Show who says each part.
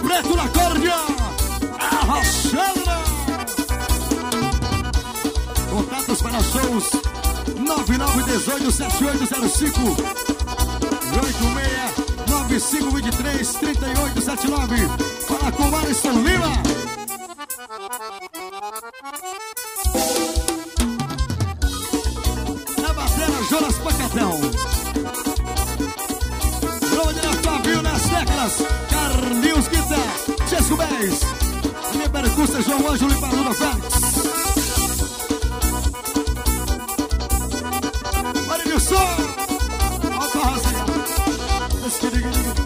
Speaker 1: Preto na Córdia, arrachando. Contatos para shows 9918-7805 86-9523-3879. Fala com o Alisson Lima. Na bateria, Jonas Pacatão. Rodrigo Fabio nas teclas. Carlinhos Guita, Chesco Bez. Minha percussa, João Ângelo e Padura Félix. Olha o som. Olha o som.